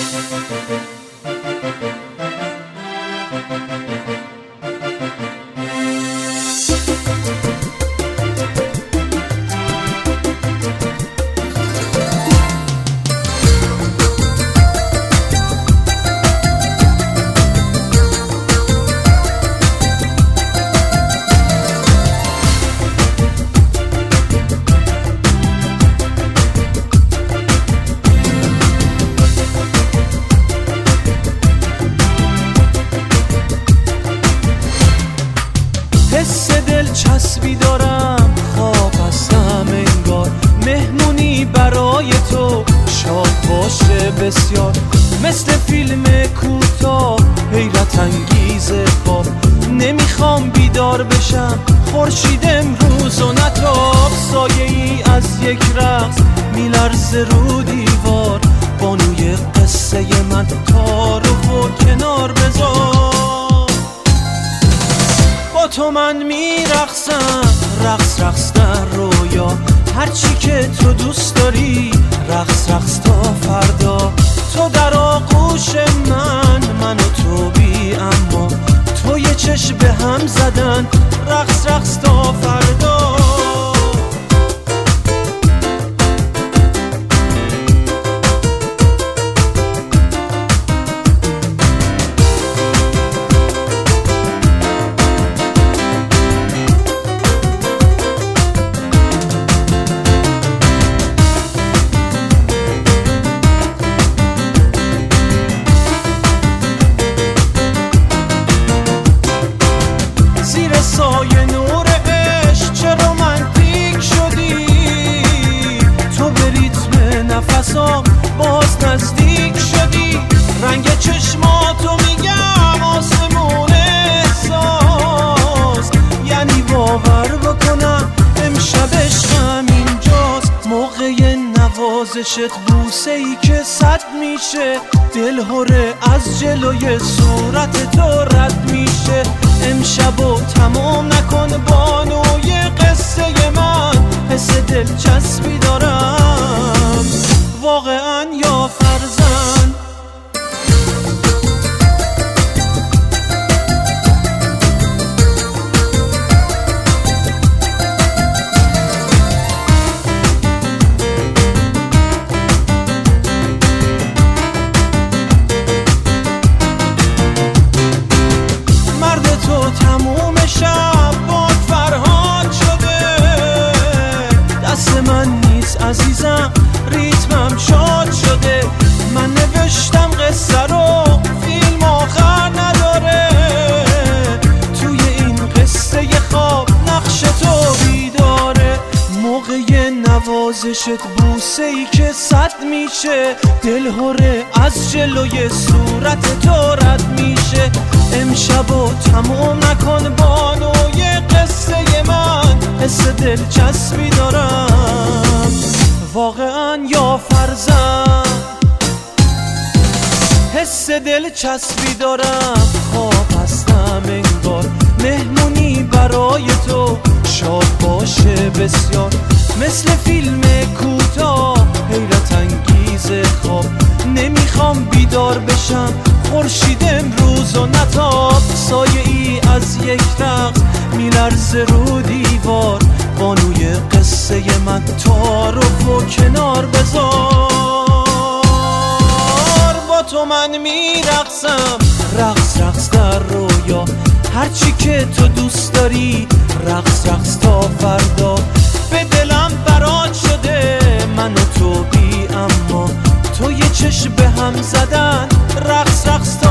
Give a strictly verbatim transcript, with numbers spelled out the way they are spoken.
حس دلچسبی دارم، خواب هستم انگار، مهمونی برای تو شاد باشه بسیار، مثل فیلم کوتاه حیرت انگیز خواب. نمیخوام بیدار بشم، خورشید امروز و نتاب، سایه ای از یک رقص میلرزه رو دیوار، بانوی قصه من تارو و کنار بذار. با تو من میرقصم، رقص رقص در رویا، هرچی که تو دوست داری، رقص رقص تا فردا. تو در آغوش من، من و تو بی اما، تو یه چشم به هم زدن، رقص رقص تا فردا. سایه نور عشق چه رومانتیک شدی، تو به ریتم نفسام باز نزدیک شدی، رنگ چشماتو میگم آسمون احساس، یعنی باور بکنم امشب عشقم اینجاست. موقع نوازشت بوسه ای که صد میشه، دل هره از جلوی صورت تو رد میشه. امشبو تمام نکن بانوی قصه من، حس دلچسبی دارم واقعا یا فرزند. تموم شب باد فرهاد شده، دست من نیست عزیزم، ریتمم شاد شده. من نوشتم قصه رو، فیلم آخر نداره، توی این قصه خواب نقش تو بیداره. موقع نوازشت بوسه ای که صد میشه، دل هره از جلوی صورت تو رد میشه. امشبو تموم نکن بانوی قصه من، حس دلچسبی دارم واقعا یا فرزند. حس دلچسبی دارم، خواب هستم انگار، مهمونی برای تو شاد باشه بسیار، مثل فیلم کوتاه حیرت انگیز خواب. نمیخوام بیدار بشم، خورشید امروز و نتاب، سایه ای از یک رقص میلرزه رو دیوار، بانوی قصه من تارو و کنار بذار. با تو من میرقصم، رقص رقص در رویا، هرچی که تو دوست داری، رقص رقص تا فردا. به دلم برات شده من و تو بی اما، تو یه چشم به هم زدن، رقص رقص تا